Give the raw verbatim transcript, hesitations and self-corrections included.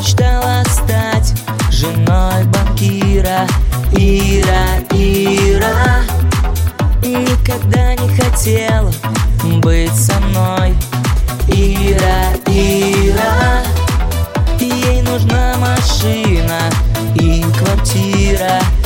мечтала стать женой банкира. Ира, Ира никогда не хотела быть со мной. Ира, Ира ей нужна машина и квартира.